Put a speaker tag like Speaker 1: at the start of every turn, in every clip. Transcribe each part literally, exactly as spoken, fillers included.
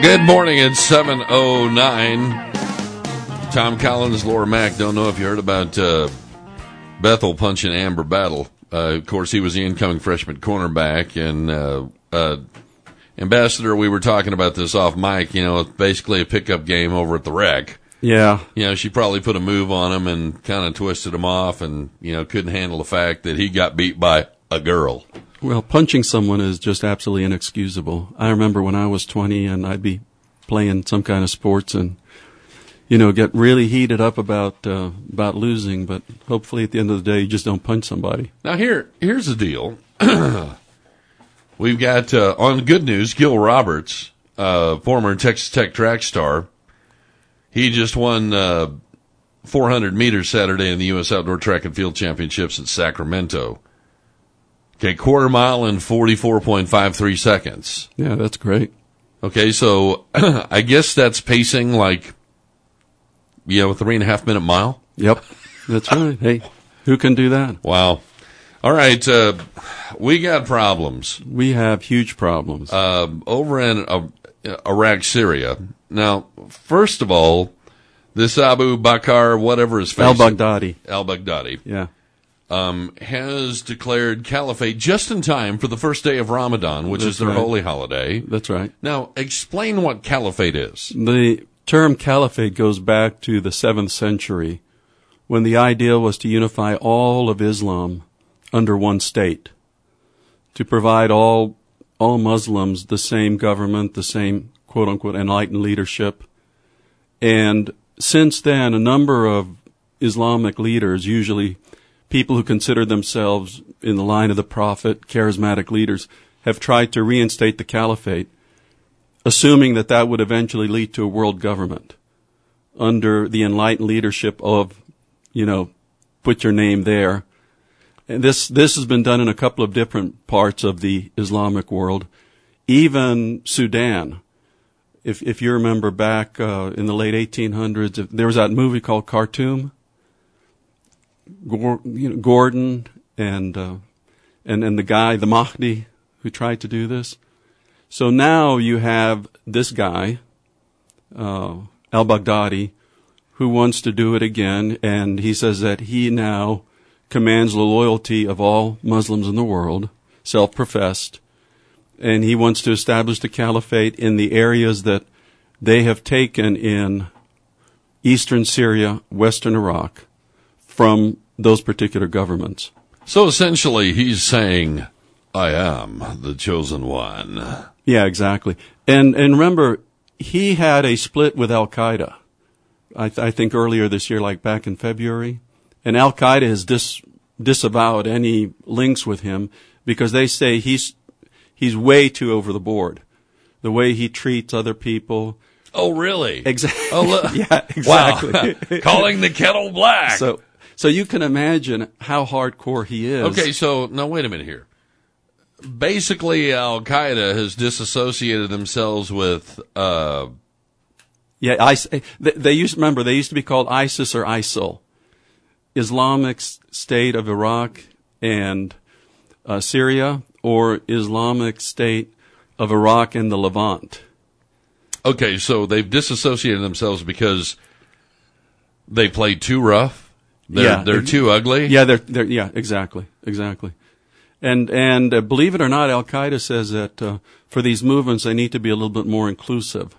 Speaker 1: Good morning, it's seven oh nine. Tom Collins, Laura Mack. Don't know if you heard about uh, Bethel punching Amber Battle. Uh, of course, he was the incoming freshman cornerback. And uh, uh, Ambassador, we were talking about this off mic. You know, it's basically a pickup game over at the rec.
Speaker 2: Yeah.
Speaker 1: You know, she probably put a move on him and kind of twisted him off and, you know, couldn't handle the fact that he got beat by a girl.
Speaker 2: Well, punching someone is just absolutely inexcusable. I remember when I was twenty and I'd be playing some kind of sports and, you know, get really heated up about uh, about losing, but hopefully at the end of the day you just don't punch somebody.
Speaker 1: Now, here, here's the deal. We've got, uh, on good news, Gil Roberts, uh, former Texas Tech track star. He just won uh, four hundred meters Saturday in the U S Outdoor Track and Field Championships in Sacramento. Okay, quarter mile in forty-four point five three seconds.
Speaker 2: Yeah, that's great.
Speaker 1: Okay, so I guess that's pacing like, you know, a three and a half minute mile.
Speaker 2: Yep, that's right. Hey, who can do that?
Speaker 1: Wow. All right, uh, we got problems.
Speaker 2: We have huge problems.
Speaker 1: Uh, over in uh, Iraq, Syria. Now, first of all, this Abu Bakr, whatever his face,
Speaker 2: al-Baghdadi.
Speaker 1: Al-Baghdadi.
Speaker 2: Yeah.
Speaker 1: Um, has declared caliphate just in time for the first day of Ramadan, which
Speaker 2: That's
Speaker 1: is their
Speaker 2: right.
Speaker 1: holy holiday.
Speaker 2: That's right.
Speaker 1: Now, explain what caliphate is.
Speaker 2: The term caliphate goes back to the seventh century when the idea was to unify all of Islam under one state, to provide all all Muslims the same government, the same quote-unquote enlightened leadership. And since then, a number of Islamic leaders, usually people who consider themselves in the line of the Prophet, charismatic leaders, have tried to reinstate the caliphate, assuming that that would eventually lead to a world government under the enlightened leadership of, you know, put your name there. And this this has been done in a couple of different parts of the Islamic world. Even Sudan, if if you remember back uh, in the late eighteen hundreds, there was that movie called Khartoum. Gordon and uh, and and the guy, the Mahdi, who tried to do this. So now you have this guy, uh, al-Baghdadi, who wants to do it again, and he says that he now commands the loyalty of all Muslims in the world, self-professed, and he wants to establish the caliphate in the areas that they have taken in eastern Syria, western Iraq, from those particular governments.
Speaker 1: So essentially, he's saying, I am the chosen one.
Speaker 2: Yeah, exactly. And and remember, he had a split with Al-Qaeda, I, th- I think earlier this year, like back in February. And Al-Qaeda has dis- disavowed any links with him because they say he's he's way too over the board. The way he treats other people.
Speaker 1: Oh, really?
Speaker 2: Exactly.
Speaker 1: Oh, look.
Speaker 2: Yeah, exactly.
Speaker 1: Wow. Calling the kettle black.
Speaker 2: So, so you can imagine how hardcore he is.
Speaker 1: Okay, so now wait a minute here. Basically, Al-Qaeda has disassociated themselves with. Uh,
Speaker 2: yeah, I, they, they used remember they used to be called ISIS or ISIL, Islamic State of Iraq and uh, Syria, or Islamic State of Iraq and the Levant.
Speaker 1: Okay, so they've disassociated themselves because they played too rough. They're,
Speaker 2: yeah,
Speaker 1: they're too ugly.
Speaker 2: Yeah, they're, they're yeah, exactly, exactly. And and uh, believe it or not, Al Qaeda says that uh, for these movements they need to be a little bit more inclusive,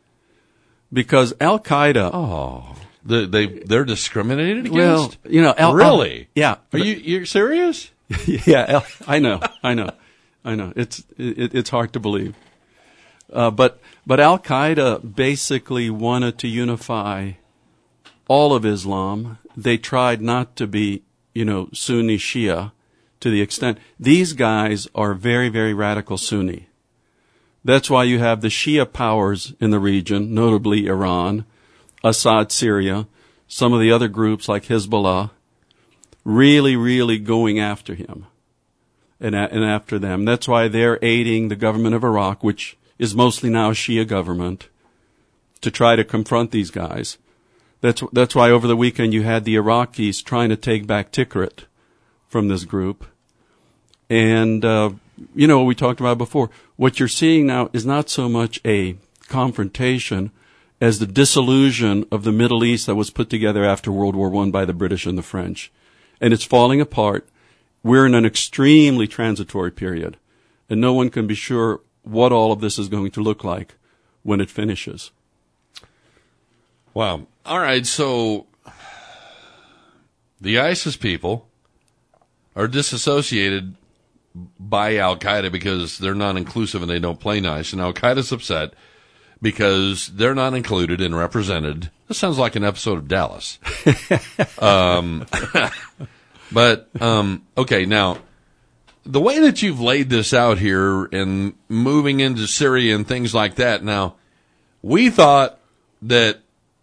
Speaker 2: because Al Qaeda.
Speaker 1: Oh, they they they're discriminated against.
Speaker 2: Well, you know, Al,
Speaker 1: really?
Speaker 2: Al, yeah.
Speaker 1: Are you you're serious?
Speaker 2: yeah, Al, I know, I know, I know. It's it, it's hard to believe, uh, but but Al Qaeda basically wanted to unify all of Islam. They tried not to be, you know, Sunni Shia to the extent. These guys are very, very radical Sunni. That's why you have the Shia powers in the region, notably Iran, Assad, Syria, some of the other groups like Hezbollah, really, really going after him and, and after them. That's why they're aiding the government of Iraq, which is mostly now a Shia government, to try to confront these guys. That's that's why over the weekend you had the Iraqis trying to take back Tikrit from this group. And, uh, you know, we talked about before, what you're seeing now is not so much a confrontation as the dissolution of the Middle East that was put together after World War One by the British and the French. And it's falling apart. We're in an extremely transitory period, and no one can be sure what all of this is going to look like when it finishes.
Speaker 1: Wow. All right, so the ISIS people are disassociated by Al-Qaeda because they're not inclusive and they don't play nice, and Al-Qaeda's upset because they're not included and represented. This sounds like an episode of Dallas. um, but, um, okay, now, the way that you've laid this out here and moving into Syria and things like that, now, we thought that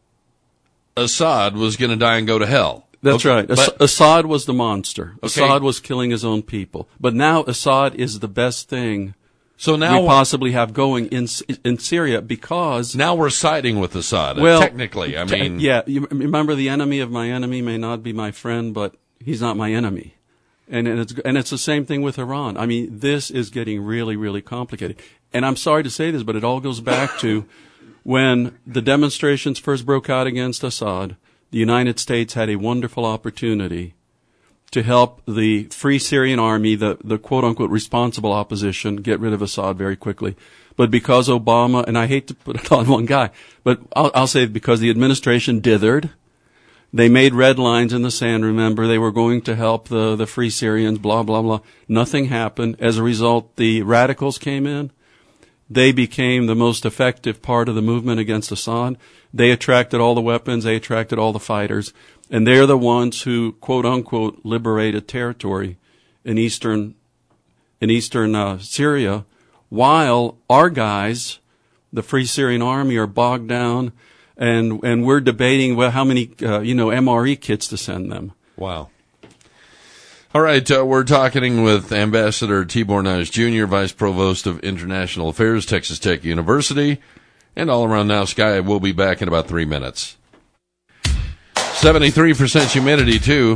Speaker 1: Assad was going to die and go to hell.
Speaker 2: That's
Speaker 1: okay,
Speaker 2: right.
Speaker 1: but,
Speaker 2: Assad was the monster.
Speaker 1: Okay.
Speaker 2: Assad was killing his own people. But now Assad is the best thing
Speaker 1: so now
Speaker 2: we possibly have going in in Syria because
Speaker 1: now we're siding with Assad.
Speaker 2: Well,
Speaker 1: technically, I mean,
Speaker 2: t- yeah. You remember, the enemy of my enemy may not be my friend, but he's not my enemy. And, and it's and it's the same thing with Iran. I mean, this is getting really, really complicated. And I'm sorry to say this, but it all goes back to when the demonstrations first broke out against Assad. The United States had a wonderful opportunity to help the Free Syrian Army, the, the quote-unquote responsible opposition, get rid of Assad very quickly. But because Obama, and I hate to put it on one guy, but I'll, I'll say because the administration dithered, they made red lines in the sand, remember, they were going to help the, the Free Syrians, blah, blah, blah. Nothing happened. As a result, the radicals came in. They became the most effective part of the movement against Assad. They attracted all the weapons. They attracted all the fighters. And they're the ones who, quote unquote, liberated territory in eastern, in eastern uh, Syria, while our guys, the Free Syrian Army, are bogged down, and and we're debating well how many uh, you know M R E kits to send them.
Speaker 1: Wow. All right, uh, we're talking with Ambassador Tibor Naj Junior, Vice Provost of International Affairs, Texas Tech University, and All Around Now Sky. We'll be back in about three minutes. seventy-three percent humidity, too.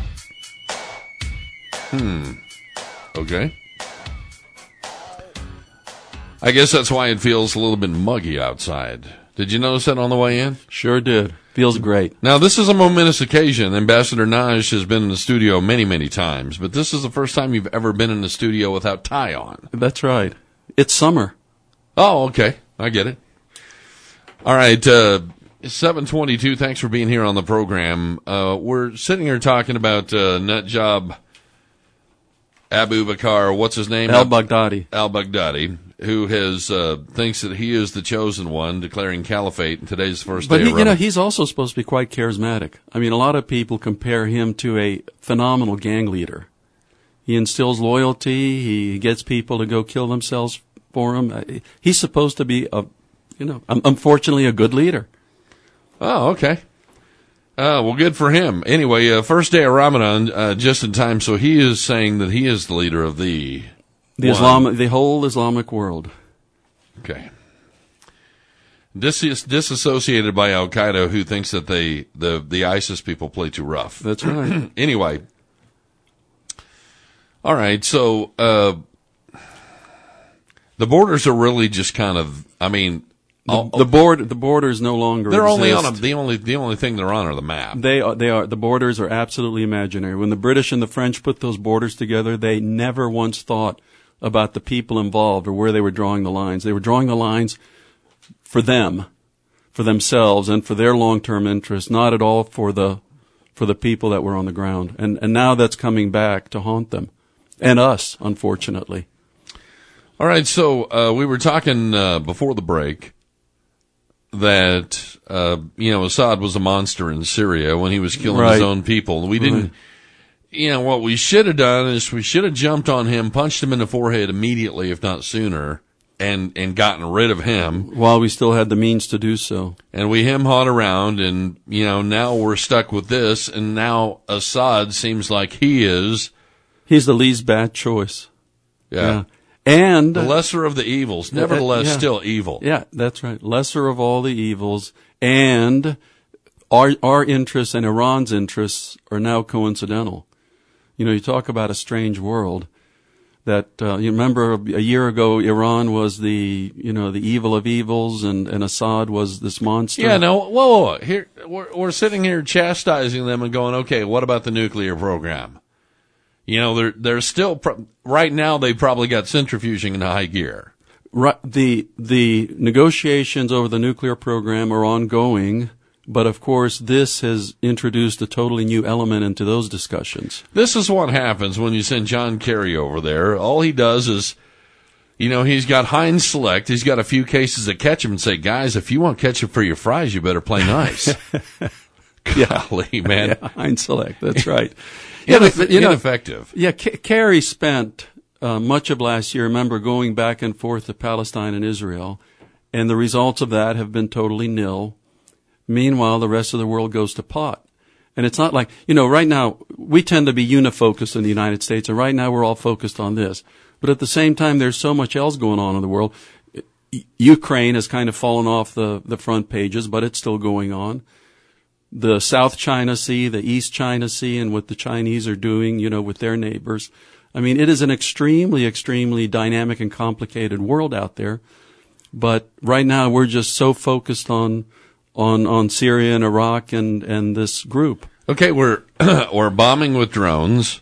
Speaker 1: Hmm. Okay. I guess that's why it feels a little bit muggy outside. Did you notice that on the way in?
Speaker 2: Sure did. Feels great.
Speaker 1: Now, this is a momentous occasion. Ambassador Naj has been in the studio many, many times, but this is the first time you've ever been in the studio without tie on.
Speaker 2: That's right. It's summer.
Speaker 1: Oh, okay. I get it. All right, uh, seven twenty-two, thanks for being here on the program. Uh, we're sitting here talking about uh, nut job Abu Bakr, what's his name?
Speaker 2: Al-Baghdadi.
Speaker 1: Al-Baghdadi, who has uh, thinks that he is the chosen one, declaring caliphate, and today's the first
Speaker 2: but
Speaker 1: day
Speaker 2: he,
Speaker 1: of
Speaker 2: you know,
Speaker 1: Ramadan.
Speaker 2: he's also supposed to be quite charismatic. I mean, a lot of people compare him to a phenomenal gang leader. He instills loyalty. He gets people to go kill themselves for him. He's supposed to be a, you know, unfortunately a good leader.
Speaker 1: Oh, okay. Uh, well, good for him. Anyway, uh, first day of Ramadan, uh, just in time, so he is saying that he is the leader of the...
Speaker 2: The Islam, the whole Islamic world.
Speaker 1: Okay. Dis- disassociated by Al-Qaeda, who thinks that they, the, the ISIS people play too rough.
Speaker 2: That's right.
Speaker 1: Anyway. All right, so, uh, the borders are really just kind of, I mean...
Speaker 2: The, the board, the borders no longer
Speaker 1: They're
Speaker 2: exist.
Speaker 1: only on a, the only, the only thing they're on are the map.
Speaker 2: They are, they are, the borders are absolutely imaginary. When the British and the French put those borders together, they never once thought about the people involved or where they were drawing the lines. They were drawing the lines for them, for themselves, and for their long-term interests, not at all for the, for the people that were on the ground. And, and now that's coming back to haunt them. And us, unfortunately.
Speaker 1: All right, so, uh, we were talking, uh, before the break, that, uh, you know, Assad was a monster in Syria when he was killing
Speaker 2: right.
Speaker 1: his own people. We didn't, right. you know, what we should have done is we should have jumped on him, punched him in the forehead immediately, if not sooner, and, and gotten rid of him.
Speaker 2: While we still had the means to do so.
Speaker 1: And we hem-hawed around, and, you know, now we're stuck with this, and now Assad seems like he is.
Speaker 2: He's the least bad choice.
Speaker 1: Yeah.
Speaker 2: yeah. And
Speaker 1: the lesser of the evils, nevertheless,
Speaker 2: uh, yeah.
Speaker 1: still evil.
Speaker 2: Yeah, that's right. Lesser of all the evils, and our our interests and Iran's interests are now coincidental. You know, you talk about a strange world. That uh, you remember a year ago, Iran was the you know the evil of evils, and, and Assad was this monster.
Speaker 1: Yeah, no, whoa, whoa, whoa. Here we're we're sitting here chastising them and going, okay, what about the nuclear program? You know, they're they're still pro- right now. They probably got centrifuging in high gear.
Speaker 2: Right, the the negotiations over the nuclear program are ongoing. But, of course, this has introduced a totally new element into those discussions.
Speaker 1: This is what happens when you send John Kerry over there. All he does is, you know, he's got Heinz Select. He's got a few cases of ketchup and say, guys, if you want ketchup for your fries, you better play nice. Golly, man.
Speaker 2: Yeah, Heinz Select, that's right.
Speaker 1: yeah, Ineff- but, you know, ineffective.
Speaker 2: Yeah, K- Kerry spent uh, much of last year, remember, going back and forth to Palestine and Israel, and the results of that have been totally nil. Meanwhile, the rest of the world goes to pot. And it's not like, you know, right now, we tend to be unifocused in the United States, and right now we're all focused on this. But at the same time, there's so much else going on in the world. Ukraine has kind of fallen off the, the front pages, but it's still going on. The South China Sea, the East China Sea, and what the Chinese are doing, you know, with their neighbors. I mean, it is an extremely, extremely dynamic and complicated world out there. But right now, we're just so focused on on on Syria and Iraq and, and this group.
Speaker 1: Okay, we're we're bombing with drones,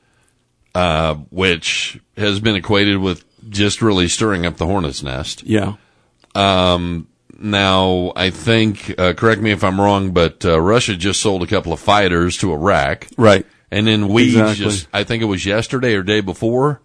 Speaker 1: uh, which has been equated with just really stirring up the hornet's nest.
Speaker 2: Yeah.
Speaker 1: Um, now, I think, uh, correct me if I'm wrong, but uh, Russia just sold a couple of fighters to Iraq.
Speaker 2: Right.
Speaker 1: And then we
Speaker 2: exactly.
Speaker 1: just, I think it was yesterday or day before,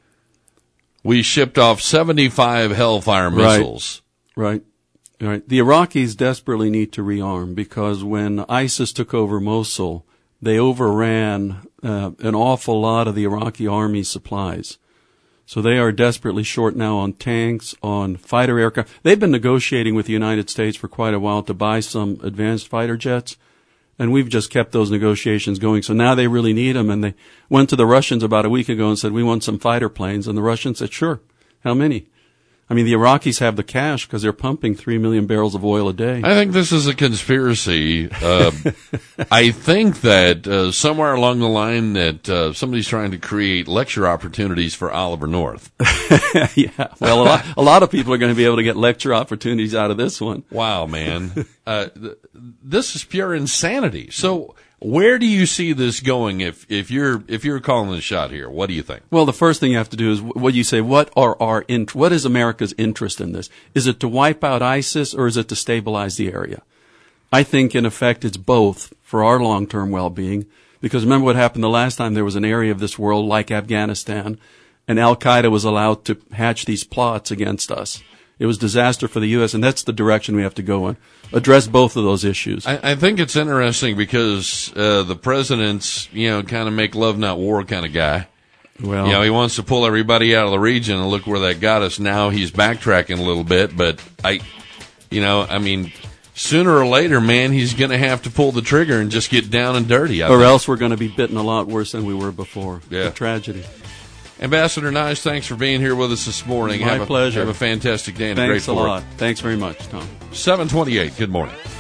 Speaker 1: we shipped off seventy-five Hellfire missiles.
Speaker 2: Right. Right. Right. The Iraqis desperately need to rearm because when ISIS took over Mosul, they overran uh, an awful lot of the Iraqi army supplies. So they are desperately short now on tanks, on fighter aircraft. They've been negotiating with the United States for quite a while to buy some advanced fighter jets, and we've just kept those negotiations going. So now they really need them, and they went to the Russians about a week ago and said, we want some fighter planes, and the Russians said, sure. How many? I mean, the Iraqis have the cash because they're pumping three million barrels of oil a day.
Speaker 1: I think this is a conspiracy. Uh, I think that uh, somewhere along the line that uh, somebody's trying to create lecture opportunities for Oliver North.
Speaker 2: Yeah, well, a lot, a lot of people are going to be able to get lecture opportunities out of this one.
Speaker 1: Wow, man. Uh, th- this is pure insanity. So where do you see this going if, if you're if you're calling the shot here? What do you think?
Speaker 2: Well, the first thing you have to do is what you say, what are our int- what is America's interest in this? Is it to wipe out ISIS or is it to stabilize the area? I think, in effect, it's both for our long-term well-being. Because remember what happened the last time there was an area of this world like Afghanistan, and Al-Qaeda was allowed to hatch these plots against us. It was disaster for the U S, and that's the direction we have to go in. Address both of those issues.
Speaker 1: I, I think it's interesting because uh, the president's, you know, kind of make love, not war kind of guy.
Speaker 2: Well,
Speaker 1: you know, he wants to pull everybody out of the region, and look where that got us. Now he's backtracking a little bit, but I, you know, I mean, sooner or later, man, he's going to have to pull the trigger and just get down and dirty. I
Speaker 2: or
Speaker 1: think.
Speaker 2: else we're going to be bitten a lot worse than we were before.
Speaker 1: Yeah.
Speaker 2: A tragedy.
Speaker 1: Ambassador Nice, thanks for being here with us this morning.
Speaker 2: My
Speaker 1: have a,
Speaker 2: pleasure.
Speaker 1: Have a fantastic day and
Speaker 2: Thanks
Speaker 1: a great
Speaker 2: a lot. Thanks very much, Tom.
Speaker 1: seven twenty-eight, good morning.